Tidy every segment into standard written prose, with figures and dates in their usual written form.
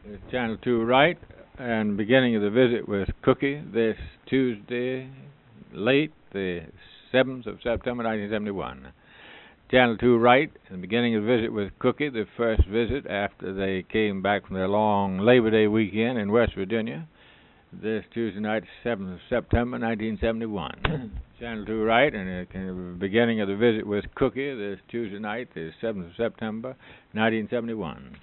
Channel 2 right, and beginning of the visit with Cookie this Tuesday, late, the 7th of September 1971. Channel 2 right, and beginning of the visit with Cookie, the first visit after they came back from their long Labor Day weekend in West Virginia, this Tuesday night, 7th of September 1971. Channel 2 right, and the beginning of the visit with Cookie this Tuesday night, the 7th of September 1971.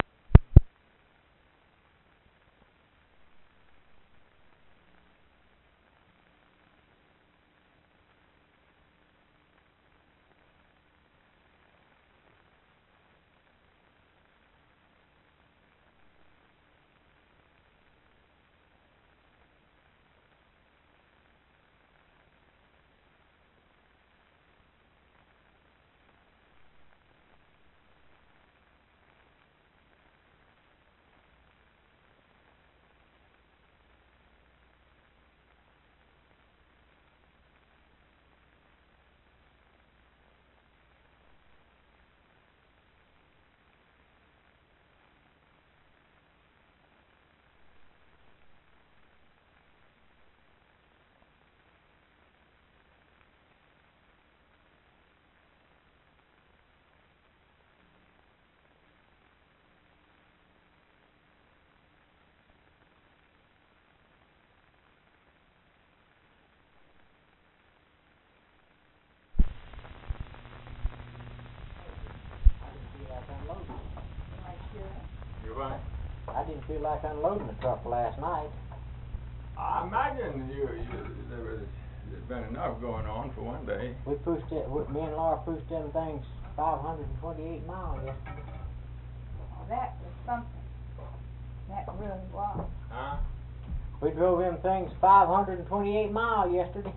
You what? I didn't feel like unloading the truck last night. I imagine there's been enough going on for one day. We pushed it. Me and Laura pushed them things 528 miles yesterday. Well, that was something. That really was. Huh? We drove them things 528 miles yesterday.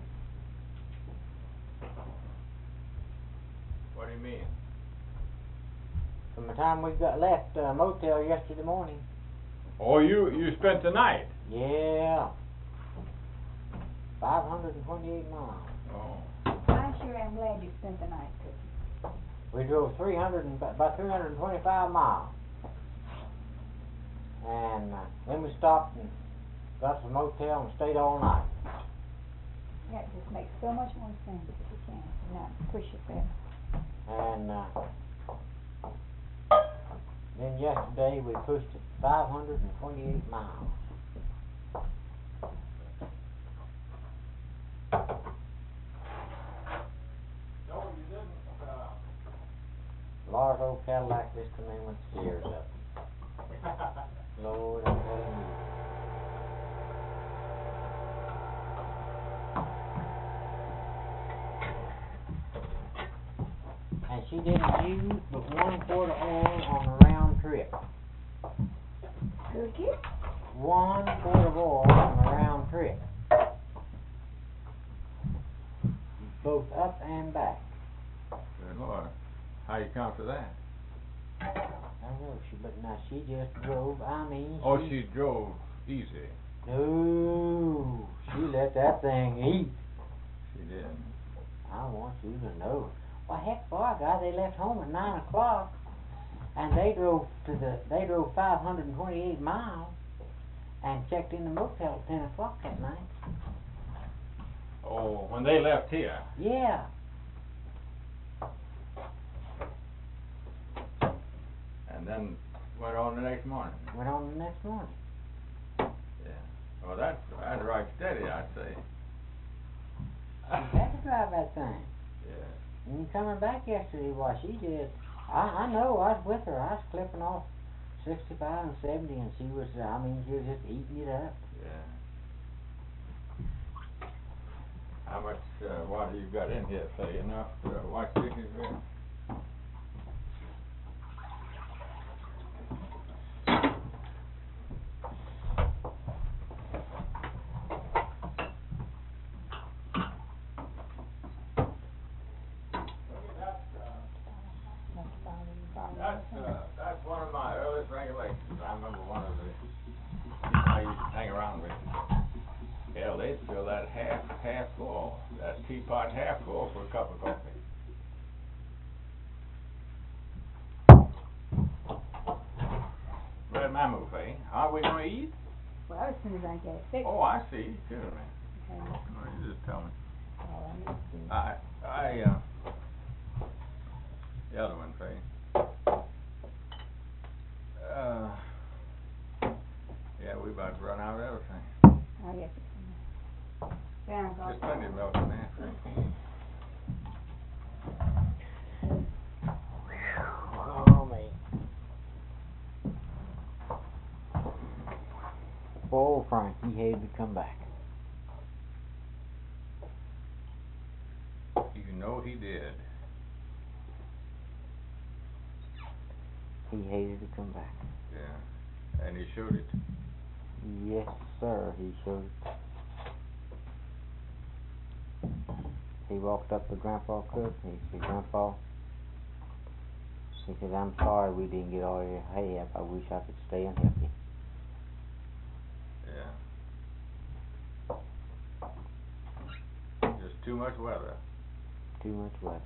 What do you mean? From the time we got left motel yesterday morning. Oh, you spent the night? Yeah. 528 miles. Oh. I sure am glad you spent the night, Cookie. We drove about 325 miles. And then we stopped and got to the motel and stayed all night. That just makes so much more sense if you can. Not push it there. And then yesterday we pushed it 528 miles. No, you didn't. Laura's old Cadillac this to me with the steers up. Lord, I'm telling you. And she didn't use but 1 quart of oil on the round trip. Cookie? 1 quart of oil on the round trip. Both up and back. Good Lord. How you count for that? I know, but now she just drove, She drove easy. No, she let that thing eat. She did. I want you to know. Well, heck, boy, guys, they left home at 9 o'clock, and they drove 528 miles, and checked in the motel at 10 o'clock that night. Oh, when they left here? Yeah. And then went on the next morning? Went on the next morning. Yeah. Well, that's right steady, I'd say. You had to drive that thing. Yeah. And you coming back yesterday, why, she did. I know, I was with her. I was clipping off 65 and 70, and she was, she was just eating it up. Yeah. How much water you got in here, say, enough to wash dishes with? That's one of my earliest recollections. I remember one of the people I used to hang around with. Hell, they'd fill that half full, that teapot half full for a cup of coffee. But the mammoth, eh? Are we gonna eat? Well, as soon as I get it fixed. Oh, I see. Excuse me. Okay. Oh, you just tell me. Oh, I need to do. The other one, Faye. Yeah, we about to run out of everything. Oh, yes, it's in there. Yeah, I'll There's go. plenty of milk in there, Faye. Oh, me. Poor Frank, he hated to come back. You know he did. He hated to come back. Yeah. And he showed it. Yes, sir, he showed it. He walked up to Grandpa Cook and he said, Grandpa, he said, I'm sorry we didn't get all your hay up. I wish I could stay and help you. Yeah. Just too much weather. Too much weather.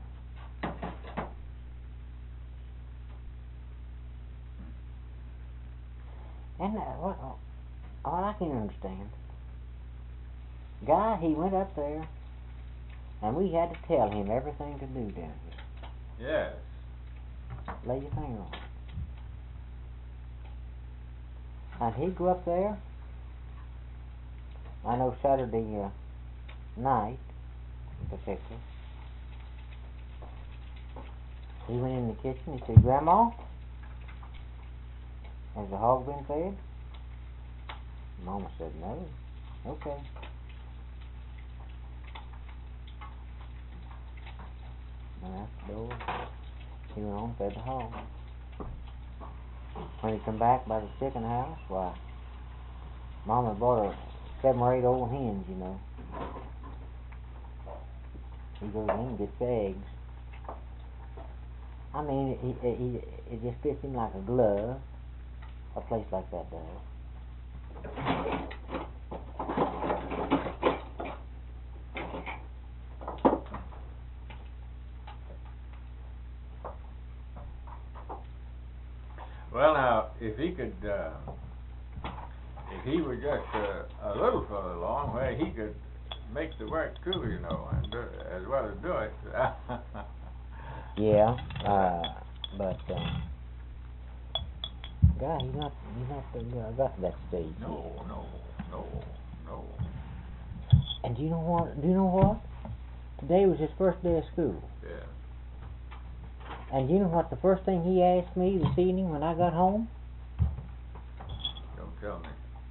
And what I can understand, guy, he went up there, and we had to tell him everything to do down here. Yes. Lay your finger on it. And he'd go up there. I know Saturday night, in particular, he went in the kitchen. He said, Grandma, has the hog been fed? Mama said, no. Okay. And after the door, he went on and fed the hog. When he come back by the chicken house, why, Mama bought her 7 or 8 old hens, you know. He goes in and gets the eggs. I mean, it just fits him like a glove. A place like that does. Well, now, if he could, if he were just a little further along, where he could make the work too, you know, and as well as do it. Yeah, but guy, he's not got to that stage yet. No. And do you know what? Today was his first day of school. Yeah. And you know what the first thing he asked me this evening when I got home? Don't tell me.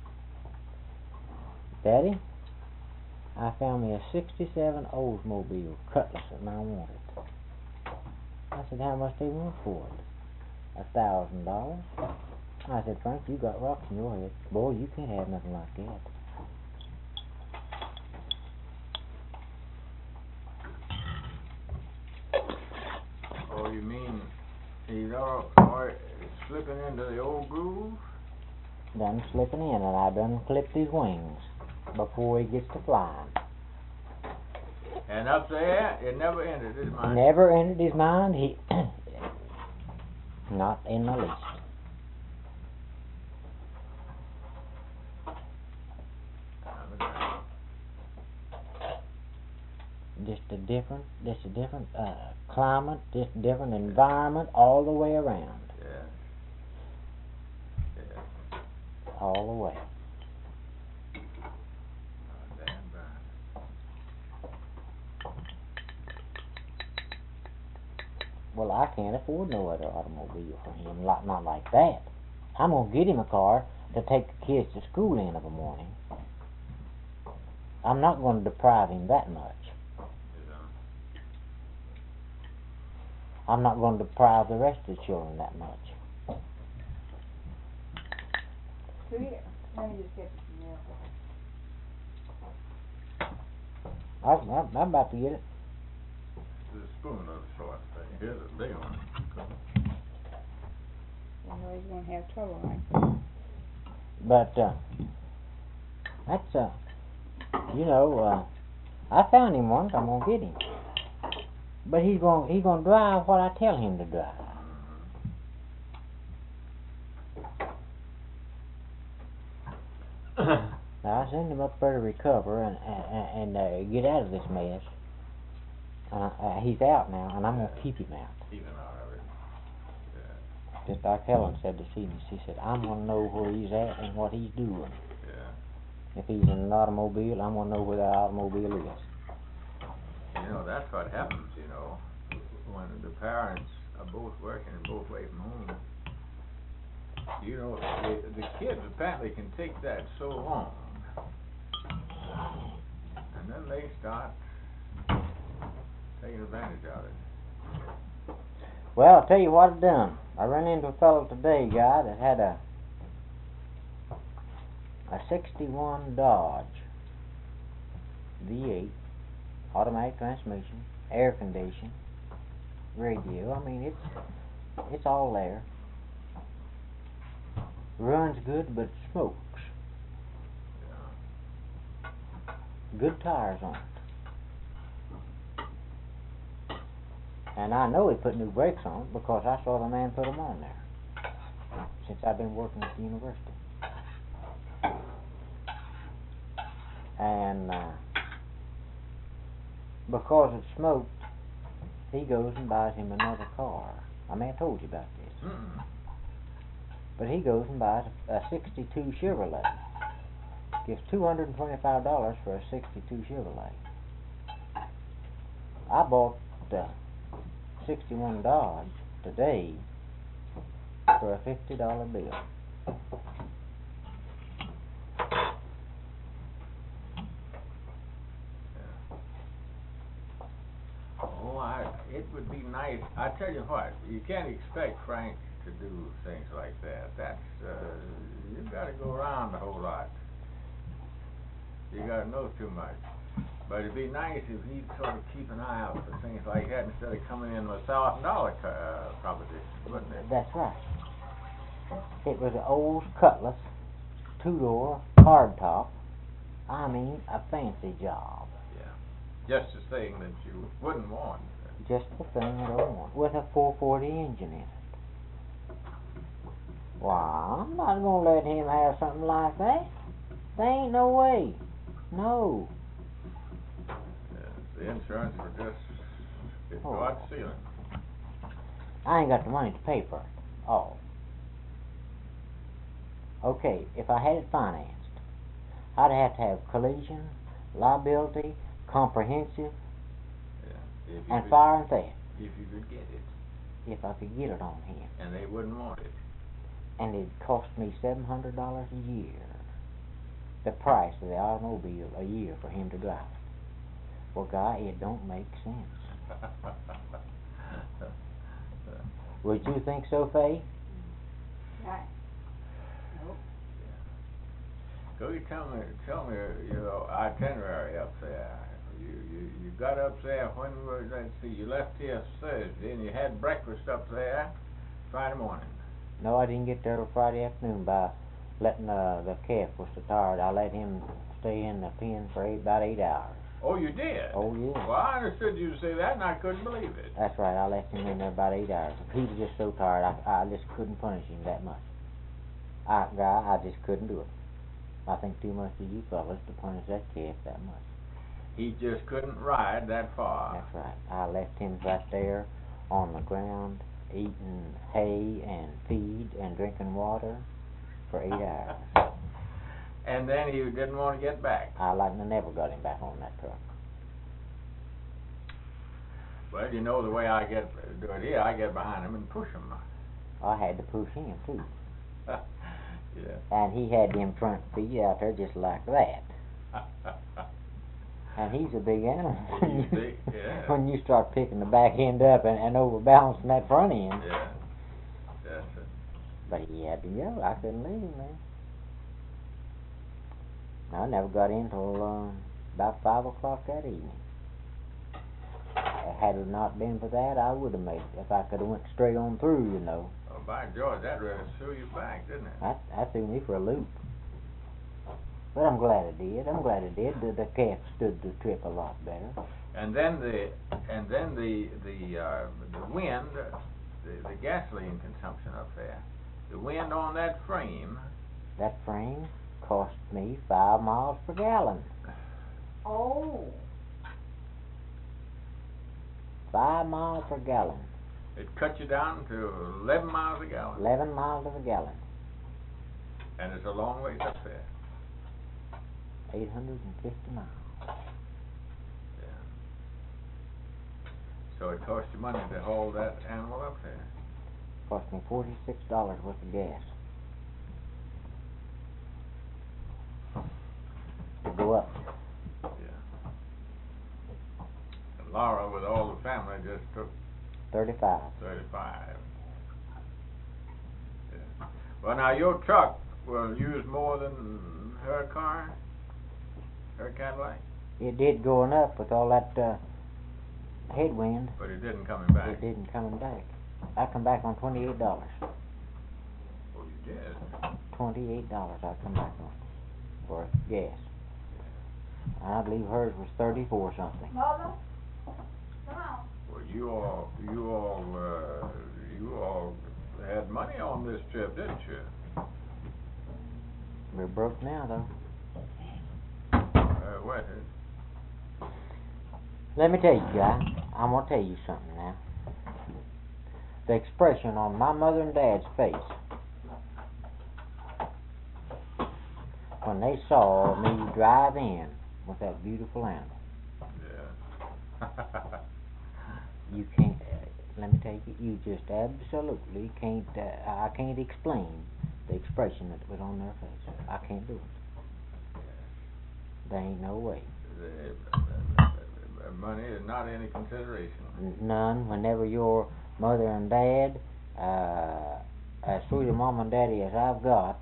Daddy, I found me a '67 Oldsmobile Cutlass and I want it. I said, how much they want for it? $1,000. I said, Frank, you got rocks in your head. Boy, you can't have nothing like that. Oh, you mean he's all slipping into the old groove? Done slipping in, and I done clipped his wings before he gets to flying. And up there, it never entered his mind. Never entered his mind. He not in the least. Just a different climate, just a different environment all the way around. Yeah. All the way. Oh, damn right. Well, I can't afford no other automobile for him, not like that. I'm going to get him a car to take the kids to school in of a morning. I'm not going to deprive him that much. I'm not going to deprive the rest of the children that much. Here, let me just get you some milk. I'm about to get it. The spoon of the short thing. Here's a big one. I know he's going to have trouble, right? But that's I found him once. I'm gonna get him. But he's gonna drive what I tell him to drive. Now I send him up there to recover and get out of this mess. He's out now, and I'm gonna keep him out. Keep him out of it. Yeah. Just like Helen said this evening, she said, I'm gonna know where he's at and what he's doing. Yeah. If he's in an automobile, I'm gonna know where that automobile is. You know, that's what happens, you know, when the parents are both working and both away from home. You know, the kids apparently can take that so long, and then they start taking advantage of it. Well, I'll tell you what I've done. I ran into a fellow today, guy, that had a 61 Dodge V8, automatic transmission, air conditioning, radio. I mean, it's all there. Runs good, but it smokes. Yeah. Good tires on it. And I know he put new brakes on it because I saw the man put them on there since I've been working at the university. And because it smoked, he goes and buys him another car. I may have told you about this. Mm-mm. But he goes and buys a 62 Chevrolet. Gives $225 for a 62 Chevrolet. I bought the 61 Dodge today for a $50 bill. It would be nice. I tell you what, you can't expect Frank to do things like that. That's you've got to go around a whole lot. You got to know too much. But it'd be nice if he'd sort of keep an eye out for things like that instead of coming in with $1,000 proposition, wouldn't it? That's right. It was an old Cutlass, 2-door, hardtop. I mean, a fancy job. Yeah. Just the thing that you wouldn't want. Just the thing I don't want. With a 440 engine in it. Why, I'm not going to let him have something like that. There ain't no way. No. The insurance for just go out the ceiling. I ain't got the money to pay for it. Oh. Okay, if I had it financed, I'd have to have collision, liability, comprehensive, and fire and theft. If you could get it. If I could get it on him. And they wouldn't want it. And it'd cost me $700 a year. The price of the automobile a year for him to drive. Well, Guy, it don't make sense. Would you think so, Faye? Right. Nope. Go tell me your itinerary up there. You got up there when let's see, you left here Thursday and you had breakfast up there Friday morning. No, I didn't get there till Friday afternoon by letting the calf was so tired. I let him stay in the pen for about 8 hours. Oh, you did? Oh, yeah. Well, I understood you say that and I couldn't believe it. That's right, I left him in there about 8 hours. He was just so tired, I just couldn't punish him that much. Guy, I just couldn't do it. I think too much of you fellas to punish that calf that much. He just couldn't ride that far. That's right. I left him right there on the ground, eating hay and feed and drinking water for 8 hours. And then he didn't want to get back. I never got him back on that truck. Well, you know the way I do it here, I get behind him and push him. I had to push him too. Yeah. And he had them front feet out there just like that. And he's a big animal. He's big, yeah. When you start picking the back end up and overbalancing that front end. Yeah. That's it. But he had to go. I couldn't leave him, man. I never got in till about 5 o'clock that evening. Had it not been for that, I would have made it. If I could have went straight on through, you know. Oh, by George, that really threw you back, didn't it? That threw me for a loop. But I'm glad it did. The calf stood the trip a lot better. And then the wind, the gasoline consumption up there, the wind on that frame. That frame cost me 5 miles per gallon. Oh. 5 miles per gallon. It cut you down to 11 miles a gallon. 11 miles of a gallon. And it's a long ways up there. 850 miles. Yeah. So it cost you money to haul that animal up there. Cost me $46 worth of gas to go up. Yeah. And Laura, with all the family, just took 35. 35. Yeah. Well, now your truck will use more than her car, her Cadillac, It did going up with all that headwind. but it didn't coming back. It didn't coming back. I come back on $28. Oh, you did? $28 I come back on for gas. And I believe hers was 34 something. Mother, come on. Well, you all had money on this trip, didn't you? We're broke now though. What? Let me tell you, guy. I'm gonna tell you something now. The expression on my mother and dad's face when they saw me drive in with that beautiful animal. Yeah. You can't. Let me tell you, you just absolutely can't. I can't explain the expression that was on their face. I can't do it. There ain't no way. Money is not any consideration. None. Whenever your mother and dad, as sweet a mom and daddy as I've got,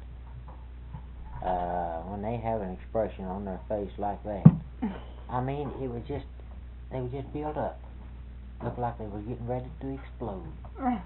when they have an expression on their face like that, I mean, it was just, they were just built up. Looked like they was getting ready to explode. Well,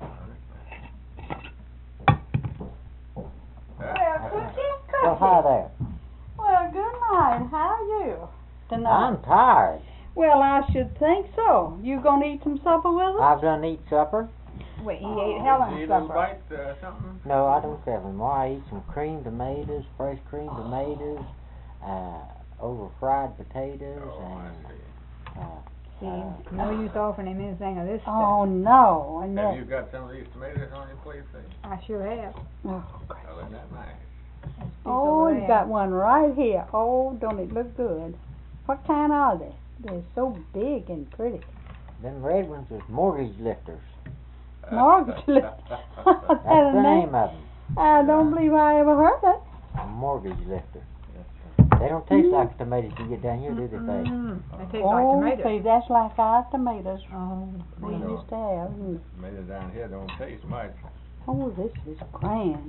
Well, hi there. Well, good night. How are you tonight? I'm tired. Well, I should think so. You gonna eat some supper with us? I've done eat supper. Well, he ate Did you Helen's eat a little supper. bite, something? No, I don't have anymore. I eat some creamed tomatoes, fresh creamed tomatoes, over fried potatoes, Oh, I and see. No use offering him anything of this Oh, stuff. no. And Have that, you got some of these tomatoes on your plate there? I sure have. oh, great. Oh, isn't that nice? Oh, you got one right here. Oh, don't it look good? What kind are they? They're so big and pretty. them red ones is mortgage lifters. Mortgage lifters. That's That's the name of them. I don't believe I ever heard it. A mortgage lifter. They don't taste like the tomatoes you get down here, do they, Faye? They taste like Oh, tomatoes. see, that's like our tomatoes Oh, we Well, used to have. Mm. Tomatoes down here don't taste much. Oh, this is grand.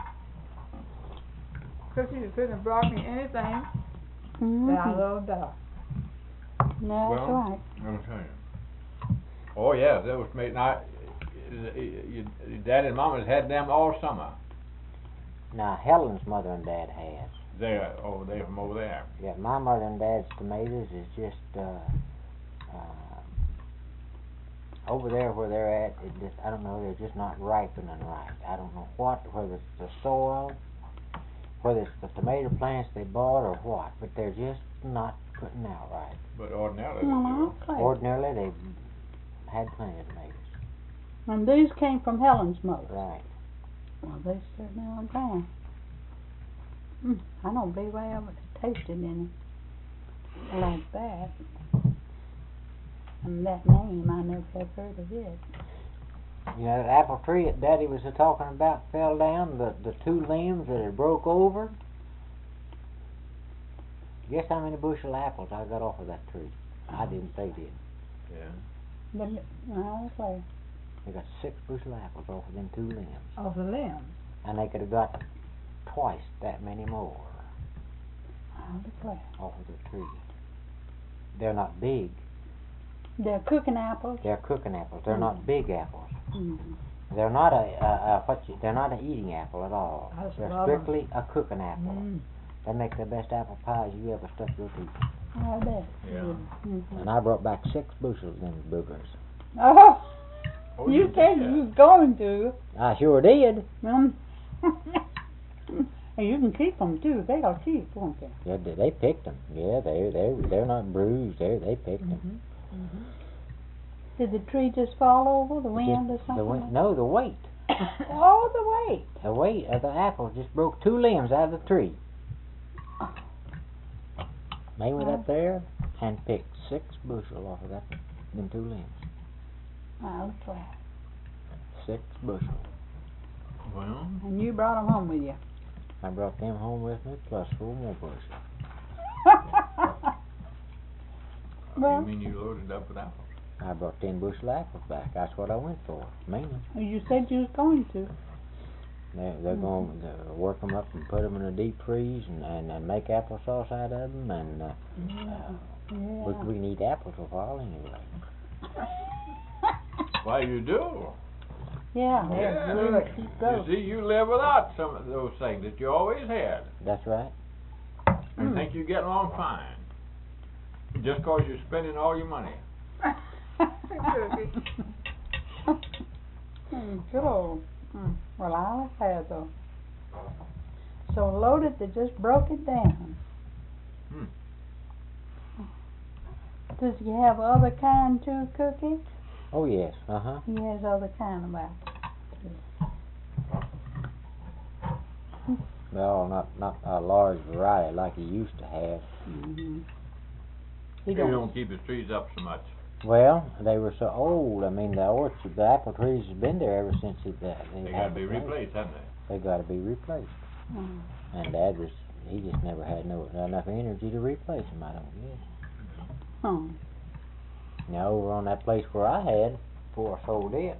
Cookies couldn't have brought me anything Mm-hmm. that I love better. That's Well, right. I'll tell you. Oh, yeah, those tomatoes. Now, your dad and mama's had them all summer. Now, Helen's mother and dad has. They're over there from over there. Yeah, my mother and dad's tomatoes is just, over there where they're at, it just, I don't know, they're just not ripening right. I don't know whether it's the soil, whether it's the tomato plants they bought or what, but they're just not putting out right. But ordinarily, Well, they do. okay. Ordinarily, they've had plenty of tomatoes. And these came from Helen's mother. Right. Well, they certainly are grand. I don't believe I ever tasted any like that. And that name, I never have heard of it. You know, that apple tree that Daddy was talking about fell down, the two limbs that had broke over. Guess how many bushel apples I got off of that tree? I didn't, they did. Yeah. Okay. They got 6 bushel apples off of them 2 limbs. Of the limbs. And they could have got twice that many more I'll declare. off of the tree. They're not big. They're cooking apples. They're cooking apples. They're not big apples. Mm-hmm. They're not they're not an eating apple at all. I just They're love 'em. strictly a cooking apple. Mm. They make the best apple pies you ever stuck your teeth. I bet. Yeah. Mm-hmm. And I brought back 6 bushels of them boogers. Oh, Oh, you said did? you was going to. I sure did. And you can keep them too. They'll keep, won't they? Yeah, they picked them. Yeah, they're not bruised. They picked them. Did the tree just fall over the wind or something? The wind, no, the weight. Oh, the weight. The weight of the apple just broke 2 limbs out of the tree. They went up there and picked 6 bushel off of them 2 limbs. I'll try. 6 bushel. Well, And you brought them home with you. I brought them home with me plus 4 more bushel. you mean you loaded up with apples? I brought 10 bushel apples back. That's what I went for, mainly. You said you was going to. They're going to work them up and put them in a deep freeze and make applesauce out of them. And we can eat apples a while anyway. Why, you do. Yeah, Yeah. good. Keep You going. see, you live without some of those things that you always had. That's right. And think you're getting along fine. Just 'cause you're spending all your money. Good old. Well, I have though. So loaded, they just broke it down. Does he have other kind too, Cookie? Oh, yes. Uh-huh. He has other kind of apples. Well, not a large variety like he used to have. He You don't keep his trees up so much. Well, they were so old. I mean, the apple trees have been there ever since They had gotta the be place. replaced, haven't they? They got to be replaced. And Dad he just never had enough energy to replace them, I don't guess. Now, over on that place where I had, before I sold it,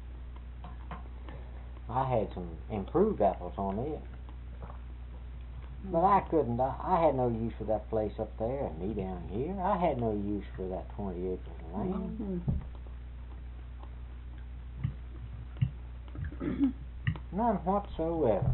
I had some improved apples on it. But I couldn't, I had no use for that place up there and me down here. I had no use for that 20 acres of land. None whatsoever.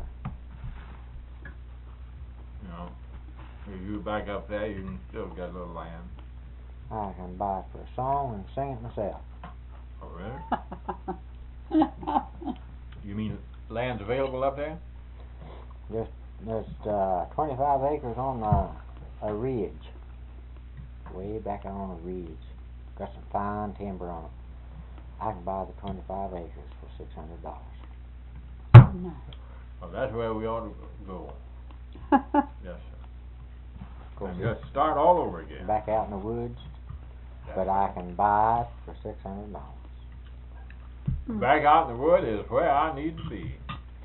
You know, if you back up there, you can still get a little land. I can buy it for a song and sing it myself. Oh, really? You mean land's available up there? There's 25 acres on a ridge. Way back on a ridge. Got some fine timber on it. I can buy the 25 acres for $600. Well, that's where we ought to go. Yes, sir. Of course, And just start all over again. back out in the woods, but I can buy it for $600. Back out in the wood is where I need to be.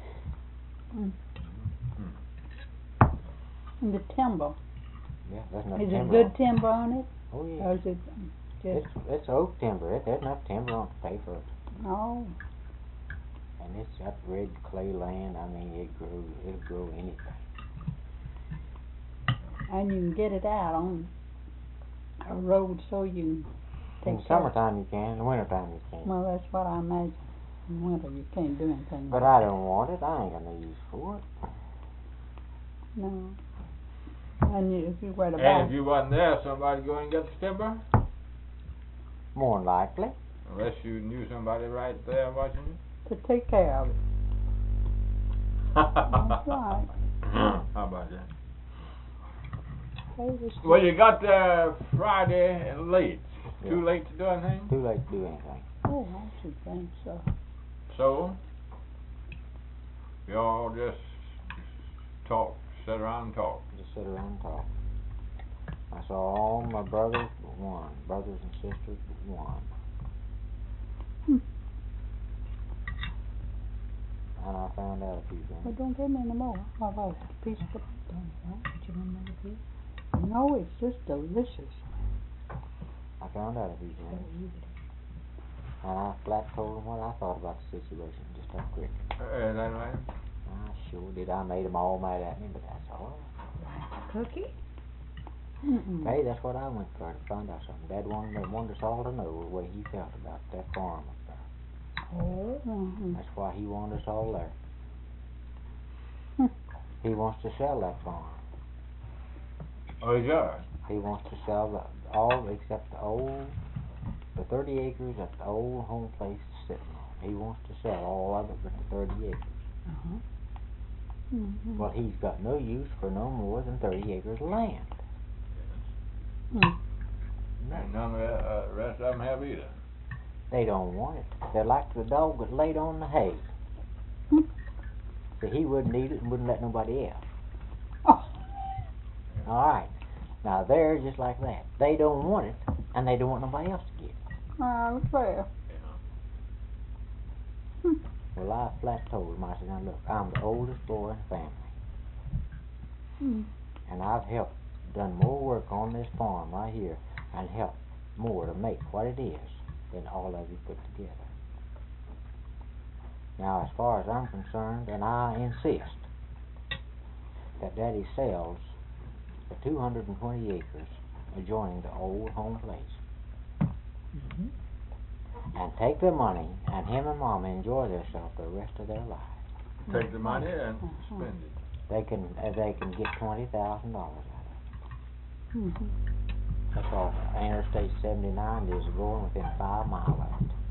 And the timber. Yeah, there's enough Is timber. it good timber on it? Oh yeah. Or is it just It's oak timber. There's enough timber on it to pay for it. no? And it's got red clay land. I mean, it'll grow anything. And you can get it out on a road so you can In take the summertime you can, in the wintertime you can't. Well, that's what I imagine. In winter you can't do anything. But I don't want it. I ain't got no use for it. No. And if you were to And buy if you wasn't there, somebody go and get the timber? More than likely. Unless you knew somebody right there watching you? to take care of it. That's right. How about that? Okay, this Well, you got there Friday and late. Too Yeah. late to do anything? Too late to do anything. oh, I should think so. So, y'all just talk, sit around and talk. Just sit around and talk. I saw all my brothers but one. Brothers and sisters but one. And I found out a few Well, things. don't give me any more. How about a piece of No, it's just delicious. I found out a few things. And I flat told them what I thought about the situation, just that quick. Is that right? I sure did. I made them all mad at me, but that's all right. Cookie? Hey, that's what I went for, to find out something. Dad wanted us all to know the way he felt about that farm up there. Oh. That's why he wanted us all there. He wants to sell that farm. Oh, is yours? He wants to sell all except the 30 acres that the old home place is sitting on. He wants to sell all of it but the 30 acres. Mhm. Well, he's got no use for no more than 30 acres of land. Mm. And none of the rest of them have either. They don't want it. They're like the dog that laid on the hay. Hmm. So he wouldn't eat it and wouldn't let nobody else. Oh. All right. Now they're just like that. They don't want it, and they don't want nobody else to get it. Fair. Hmm. Well, I flat told him, I said, now look, I'm the oldest boy in the family, Mm. and I've done more work on this farm right here, and helped more to make what it is than all of you put together. Now, as far as I'm concerned, and I insist that Daddy sells the 220 acres adjoining the old home place, and take the money, and him and Mama enjoy themselves the rest of their lives. Take the money and spend it. They can get $20,000 out of it. Mhm. That's all. Interstate 79 is going within 5 miles of it.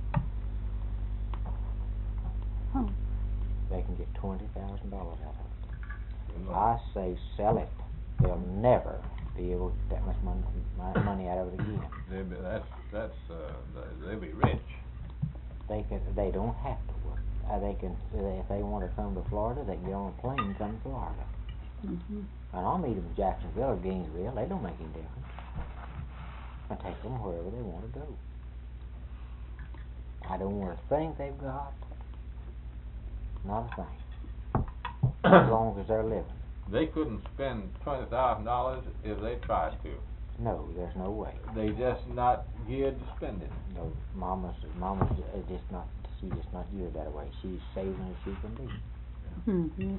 Hmm. They can get $20,000 out of it. I say sell it. They'll never be able to get that much money out of it again. They'll be rich. They don't have to work. If they want to come to Florida, they can get on a plane and come to Florida. Mhm. And I'll meet them in Jacksonville or Gainesville. They don't make any difference. I take them wherever they want to go. I don't want a thing they've got. Not a thing. As long as they're living. They couldn't spend $20,000 if they tried to. No, there's no way. They just not geared to spend it. No, Mama's just not. She's just not geared that way. She's saving as she can be.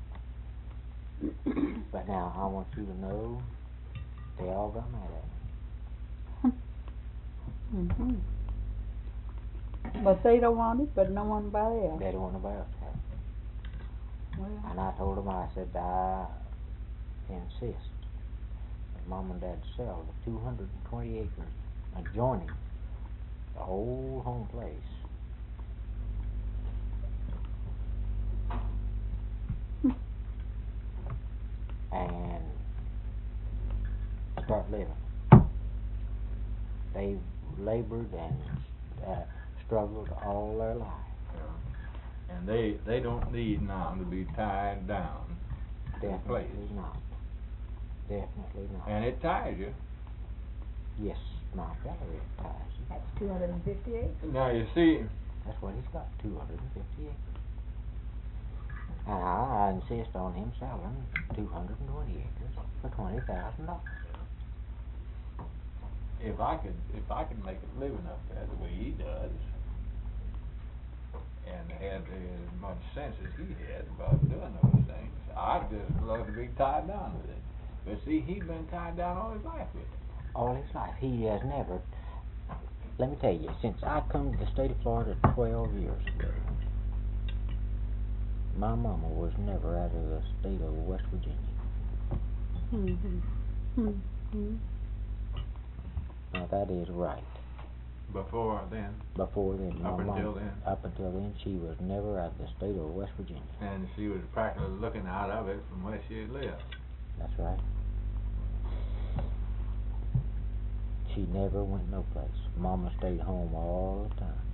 Mhm. But now I want you to know, they all got mad at me. Mhm. But they don't want it, but no one else. They don't want nobody else to have it. Well. And I told them, I said, I insist that Mom and Dad sell the 220 acres adjoining the old home place. And start living. They've labored and struggled all their life. Yeah. And they don't need now to be tied down to the place. Definitely not. Definitely not. And it ties you. Yes, my fella, it ties you. That's 250 acres. Now you see, That's what he's got, 250 acres. And I insist on him selling 220 acres for $20,000. if I could make a living up there the way he does, and had as much sense as he had about doing those things, I'd just love to be tied down with it. But see, he's been tied down all his life with it. All his life, he has never. Let me tell you, since I come to the state of Florida 12 years ago, my mama was never out of the state of West Virginia. Mhm. Mhm. Now that is right. Before then, Before then, my Up until mama, then. up until then, she was never out of the state of West Virginia. and she was practically looking out of it from where she lived. That's right. She never went no place. Mama stayed home all the time.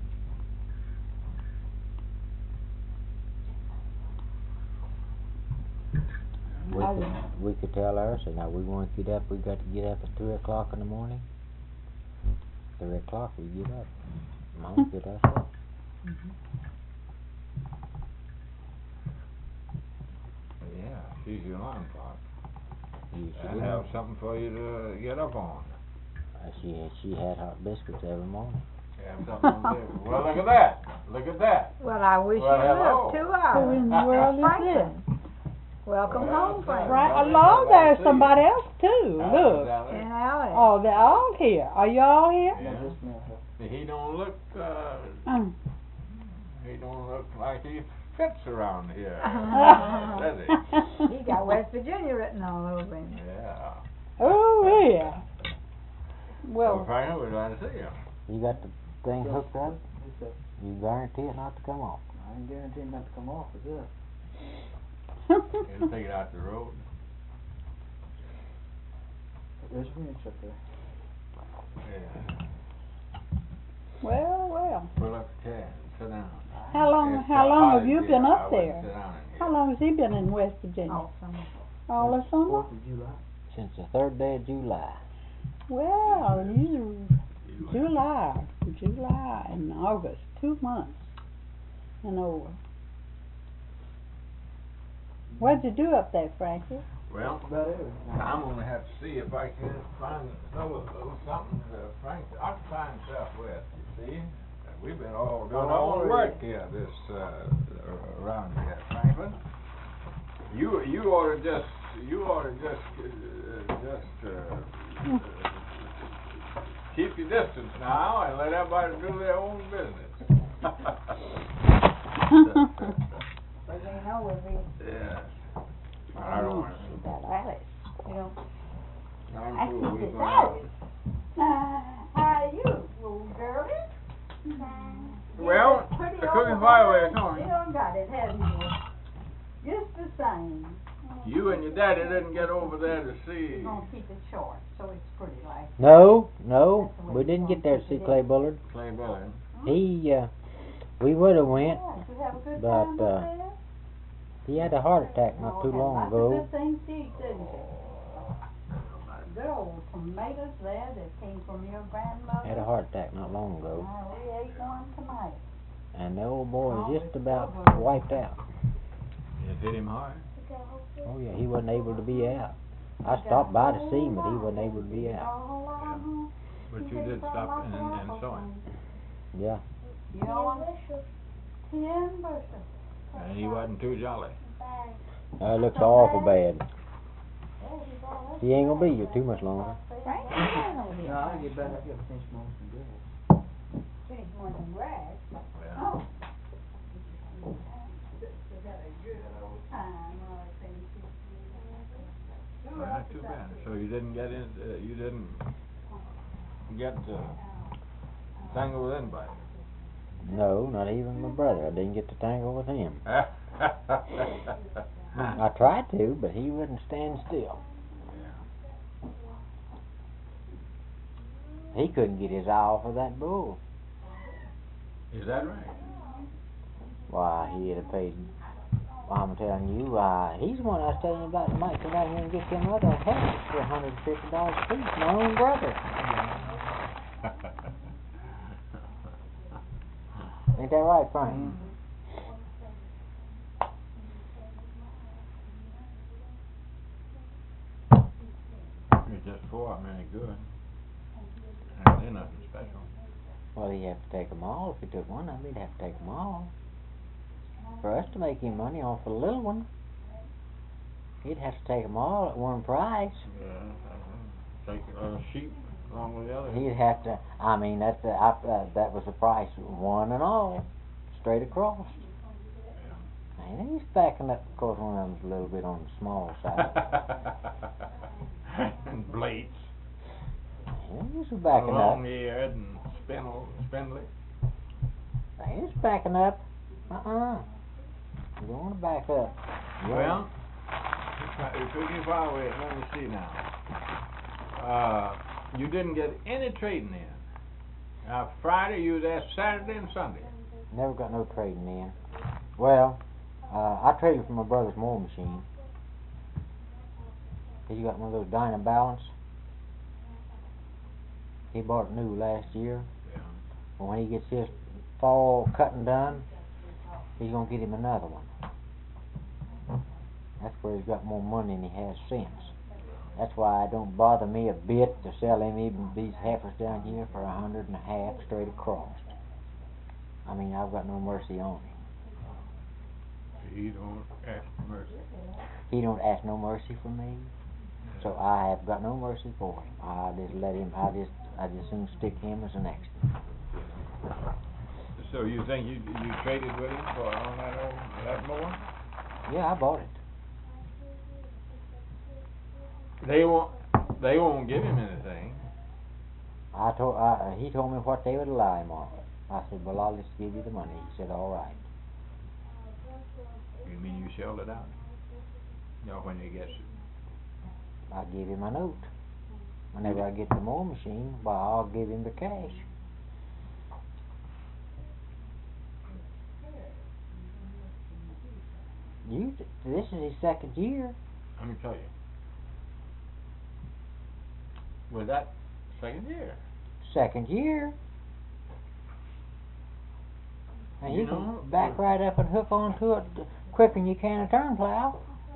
We could tell her, say, now we want to get up, we got to get up at 3 o'clock in the morning. 3 o'clock we get up. Mama get us up. Yeah, she's your alarm clock. She And did. have something for you to get up on. She had hot biscuits every morning. Have something to do. Well, look at that. Look at that. Well, I wish Well, you hello. lived 2 Who hours. in the world is this? Franklin. Welcome Well, home, Franklin. Right Well, along well, there's see. somebody else too. Look. And Alex. Oh, they're all here. Are you all here? Yeah. He don't look. Mm. He don't look like he fits around here. Does he? He got West Virginia written all over him. Yeah. Oh yeah. Well, Well, Franklin, we'd like to see him. You got the thing hooked up? You guarantee it not to come off? I ain't guaranteeing not to come off with this. It'll take it out the road. There's a wrench up there. Yeah. Well. Pull up the chair and sit down. How long It's how so long hot have in you here, been I up wouldn't there? sit down in here. How long has he been in West Virginia? All summer. All the summer? 4th of July. Since the 3rd day of July. Well, July and August, 2 months and over. What'd you do up there, Frankie? Well, That's about it. I'm gonna have to see if I can find a little something Frank occupying Southwest, you see. We've been all doing all the work here this around here, Franklin. You ought to just keep your distance now and let everybody do their own business. But they know we're being, Yeah. I don't want to. that Alice, you know. I'm cool. This We're is going out. Alice. How are you, little girlie? Well, Pretty the old cooking fireworks girl. on. You done got it, haven't you? Just the same. You and your daddy didn't get over there to see. We're gonna keep it short, so it's pretty like. No, we didn't get there to see Clay Bullard. Clay Bullard. He, we would have went, Yeah, did you have a good but, time up there? he had a heart attack not too long Lots ago. of good things to eat, didn't you? Good old tomatoes there that came from your grandmother. Had a heart attack not long ago. We ate one tonight. And the old boy is just about wiped out. It hit him hard. Oh yeah, he wasn't able to be out. I stopped by to see him, but he wasn't able to be out. But you did stop and saw him. Yeah. You know, 10 bushels. And he wasn't too jolly. It looks awful bad. He ain't gonna be here too much longer. Frank, you ain't No, I'll get back. I gotta finish mowing some grass. finish more than grass. Yeah. Oh. Well, not too bad. So you didn't get in. You didn't get tangled with anybody. No, not even my brother. I didn't get to tangle with him. I tried to, but he wouldn't stand still. He couldn't get his eye off of that bull. Is that right? Why, he'd have paid. I'm telling you, he's the one I was telling you about. He might come down here and get them other helmets for $150 a piece. My own brother. Ain't that right, Frank? It's just four of them any good. And they're nothing special. Well, he'd have to take them all. If he took one of them, he'd have to take them all. For us to make him money off of the little one, he'd have to take them all at one price. Yeah. Take a sheep along with the other. He'd have to. I mean, that was the price, one and all, straight across. And he's backing up. Of course, one of them's a little bit on the small side. And blades. He's backing up. Long-eared and spindly. He's backing up. You don't want to back up. Well, the cooking fireworks, let me see now. You didn't get any trading in. Friday, you was there Saturday and Sunday. Never got no trading in. Well, I traded for my brother's mowing machine. He's got one of those Dynabalance. He bought it new last year. Yeah. And when he gets his fall cutting done, he's going to get him another one. That's where he's got more money than he has sense. That's why it don't bother me a bit to sell him even these heifers down here for $150 straight across. I mean, I've got no mercy on him. He don't ask for mercy. He don't ask no mercy from me, so I have got no mercy for him. I just let him. I just soon stick him as an accident. So you think you traded with him for on that mower? Yeah, I bought it. They won't give him anything. He told me what they would allow him on. I said, well, I'll just give you the money. He said, all right. You mean you shelled it out? You know, when he gets it. I give him a note. Whenever I get the mowing machine, why, I'll give him the cash. This is his second year. Let me tell you. Was that second year? Second year. And You you know, can back right up and hook onto it quicker than you can a turn plow.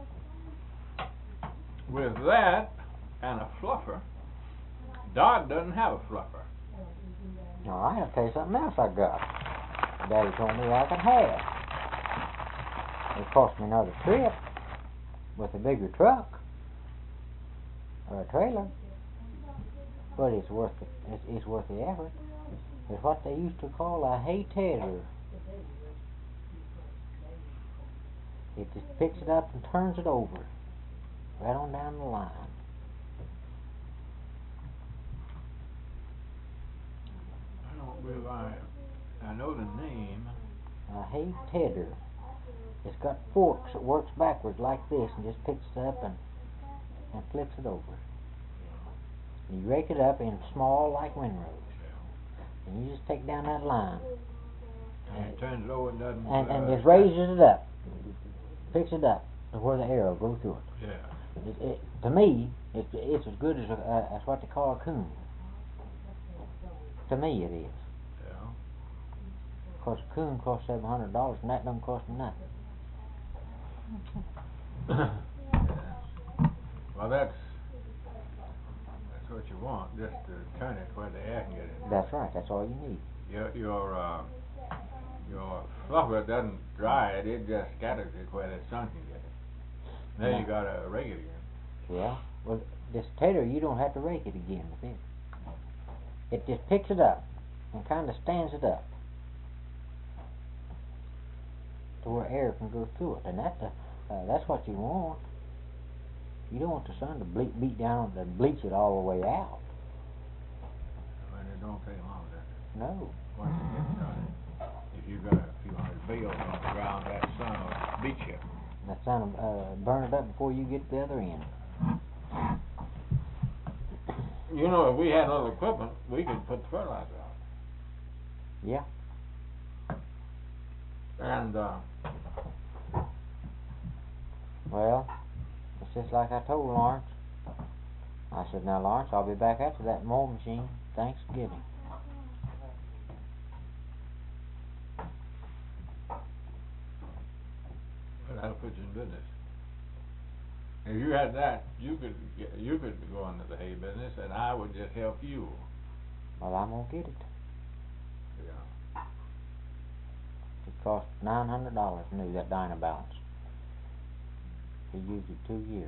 With that and a fluffer, Dodd doesn't have a fluffer. All right, I'll tell you something else I got. Daddy told me I could have. It cost me another trip with a bigger truck or a trailer, but it's worth the effort. It's what they used to call a hay tedder. It just picks it up and turns it over, right on down the line. I don't realize. I know the name. A hay tedder. It's got forks. It works backwards like this and just picks it up and flips it over. And you rake it up in small like windrows. And you just take down that line. And it turns it over and doesn't. And just raises it up. Picks it up to where the arrow goes through it. Yeah. To me, it's as good as what they call a coon. To me, it is. Yeah. Because a coon costs $700 and that don't cost me nothing. Yeah. Well, that's what you want, just to turn it where the air can get in. That's right. That's all you need. Your fluffer doesn't dry it; it just scatters it where the sun can get it. Then Yeah. you gotta rake it again. Yeah. Well, this tater, you don't have to rake it again with it. It just picks it up and kind of stands it up to where air can go through it, and that's what you want. You don't want the sun to beat down and bleach it all the way out. And it don't take long then. No. Once it gets started. If you got a few hundred bales on the ground, that sun will beat you. That sun will burn it up before you get to the other end. You know, if we had other equipment, we could put the fertilizer out. Yeah. And Well, it's just like I told Lawrence. I said, now Lawrence, I'll be back after that mowing machine Thanksgiving. that'll put you in business. If you had that, you could go into the hay business, and I would just help you. Well, I'm gonna get it. Yeah. It cost $900 new, that Dynabalance. He used it 2 years.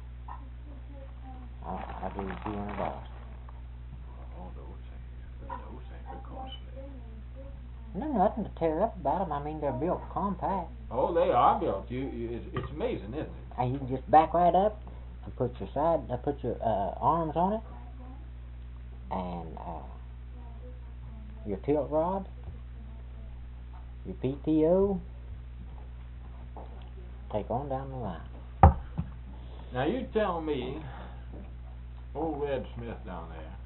I gave it $200. Oh, those things are costly. There's nothing to tear up about them. I mean, they're built compact. Oh, they are built. It's amazing, isn't it? And you can just back right up and put your arms on it, and your tilt rod, your PTO, take on down the line. Now you tell me, old Red Smith down there,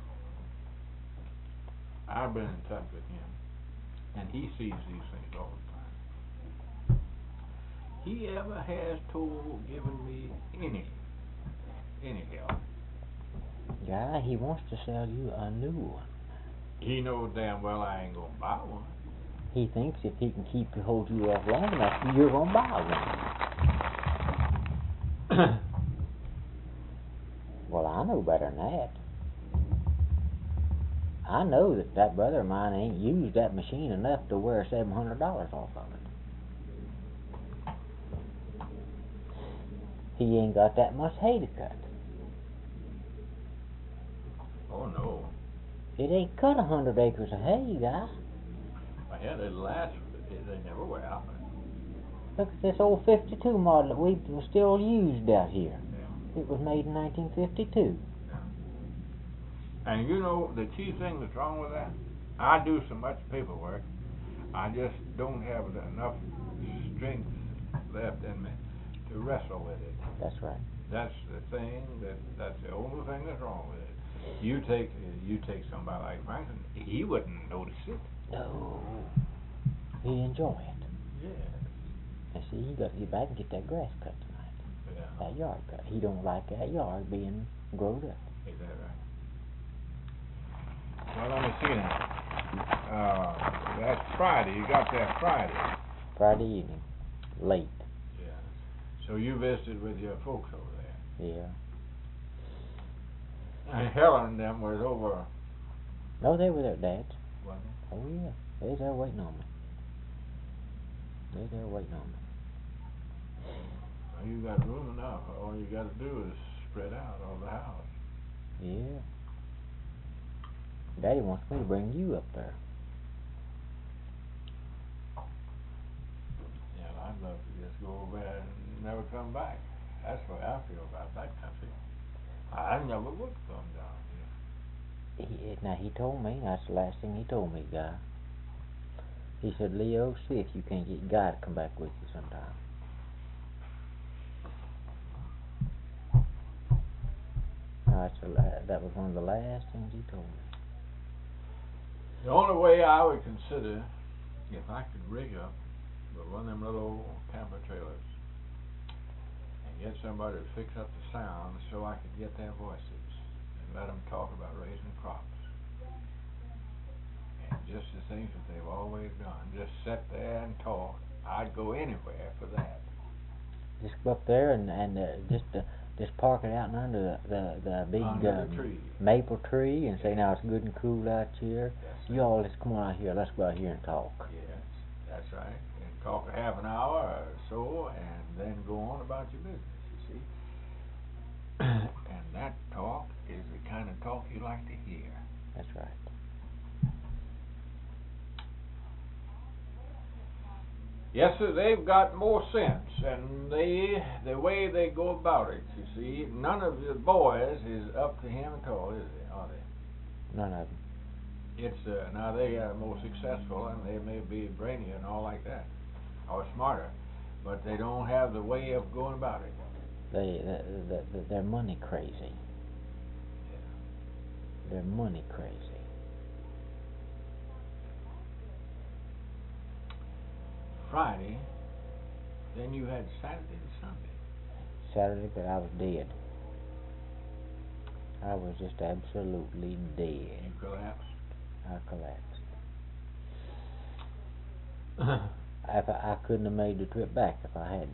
I've been in touch with him, and he sees these things all the time. He ever has given me any help. Yeah, he wants to sell you a new one. He knows damn well I ain't gonna buy one. He thinks if he can hold you off long enough, you're gonna buy one. Well, I know better than that. I know that brother of mine ain't used that machine enough to wear $700 off of it. He ain't got that much hay to cut. Oh no. It ain't cut 100 acres of hay, guy. Yeah, they last. They never wear out. Look at this old 52 model that we still used out here. Yeah. It was made in 1952. And you know the chief thing that's wrong with that? I do so much paperwork, I just don't have enough strength left in me to wrestle with it. That's right. That's the thing that's the only thing that's wrong with it. You take somebody like Franklin, he wouldn't notice it. No. He enjoy it. Yeah. And see, he got to get back and get that grass cut tonight. Yeah. That yard cut. He don't like that yard being growed up. Is that right? Well, let me see now. That's Friday. You got that Friday. Friday evening. Late. Yeah. So you visited with your folks over there. Yeah. And Helen and them was over. No, they were there, Dad. Wasn't it? Oh, yeah. They was there waiting on me. They was there waiting on me. Well, you got room enough. All you got to do is spread out over the house. Yeah. Daddy wants me to bring you up there. Yeah, I'd love to just go over there and never come back. That's the way I feel about that country. I never would come down here. Now, he told me, that's the last thing he told me, Guy. He said, Leo, see if you can't get Guy to come back with you sometime. That was one of the last things he told me. The only way I would consider, if I could rig up with one of them little old camper trailers and get somebody to fix up the sound so I could get their voices and let them talk about raising crops. And just the things that they've always done. Just sit there and talk. I'd go anywhere for that. Just go up there and just park it out under the big Under the tree. maple tree and say, now it's good and cool out here. Yes, You all just come on out here. Let's go out here and talk. Yes, that's right. And talk a half an hour or so and then go on about your business, you see. And that talk is the kind of talk you like to hear. That's right. Yes, sir, they've got more sense, and the way they go about it, you see, none of the boys is up to him at all, is they? Are they? None of them. It's now they are more successful, and they may be brainier and all like that, or smarter, but they don't have the way of going about it. They're money crazy. Yeah. They're money crazy. Friday, then you had Saturday and Sunday. Saturday, but I was dead. I was just absolutely dead. You collapsed. I collapsed. I couldn't have made the trip back if I hadn't.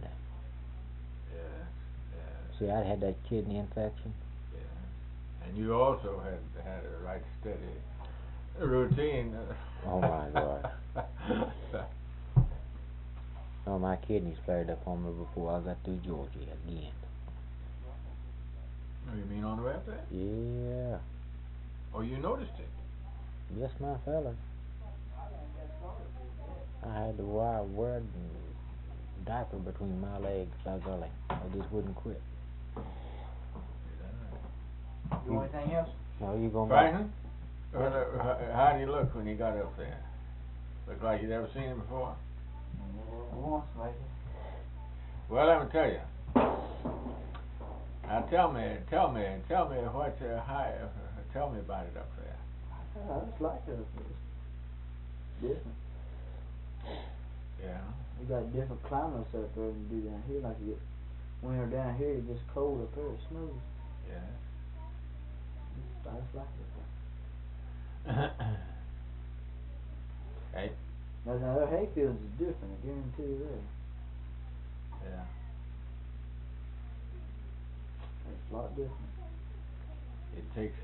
Yeah. See, I'd had that kidney infection. Yeah. And you also had a right steady routine. Oh my God. Oh, my kidneys flared up on me before I got through Georgia again. Oh, you mean on the way up there? Yeah. Oh, you noticed it? Yes, my fella. I had to wear a diaper between my legs by golly. I just wouldn't quit. You want anything else? No, you going back? Franklin? How did he look when he got up there? Looked like you'd ever seen him before? Once, maybe. Well, let me tell you. Now tell me what tell me about it up there. I just like it. It's different. Yeah. We got different climates up there than you do down here. Like you get winter down here, it's just cold up there. It snows. Yeah. I just like it up there. Hey. Now their hay fields is different. I guarantee you that. Yeah. It's a lot different. It takes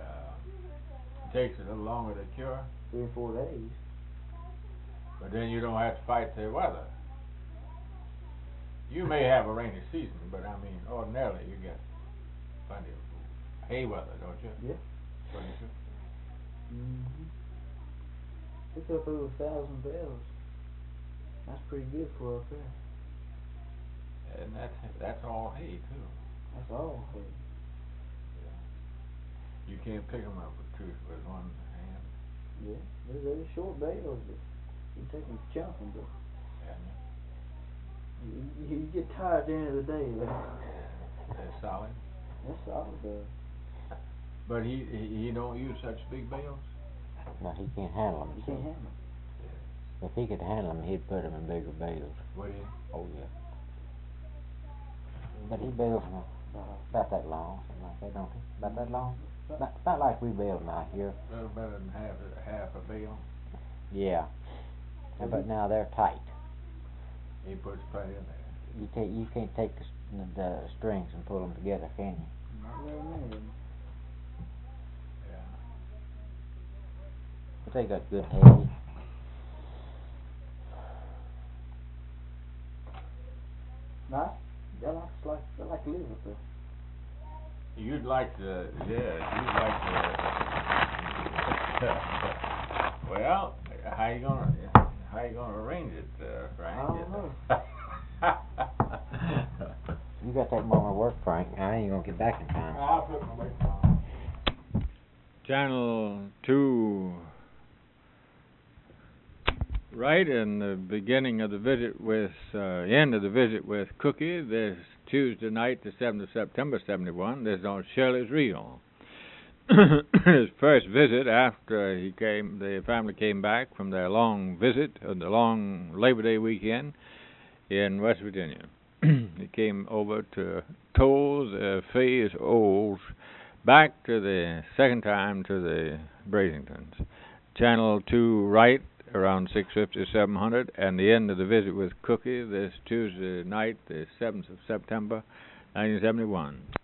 a little longer to cure, 3 or 4 days. but then you don't have to fight the weather. You may have a rainy season, but I mean, ordinarily you get plenty of hay weather, don't you? Yeah. Don't you? Mm-hmm. Pick up over 1,000 bales. That's pretty good for up there. And that's all hay too. That's all hay. You can't pick them up with one hand. Yeah. There's short bales, but you take them chunk them, but Can you? You get tired at the end of the day, though. That's solid. That's solid, though. But he don't use such big bales? No, he can't handle them. You can't handle it. If he could handle them, he'd put them in bigger bales. Would he? Oh, yeah. But he bales them about that long, something like that, don't he? About that long? About like we bale them out here. A little better than half a bale. Yeah. But now they're tight. He puts plenty in there. You can't take the strings and pull them together, can you? Not very many. Yeah. But they got good heavy. Nice. I like to live with them. You'd like to, well, how you gonna arrange it, Frank? I don't know. You got that moment of work, Frank. I ain't gonna get back in time. I'll put my weight on. Channel 2. Right in the beginning of the visit with, end of the visit with Cookie, this Tuesday night, the 7th of September, 71, this is on Shirley's Reel. His first visit after the family came back from their long visit, the long Labor Day weekend in West Virginia. He came over to toll the Faye's Olds back to the second time to the Brazingtons. Channel 2 right around 650, 700, and the end of the visit with Cookie this Tuesday night, the 7th of September, 1971.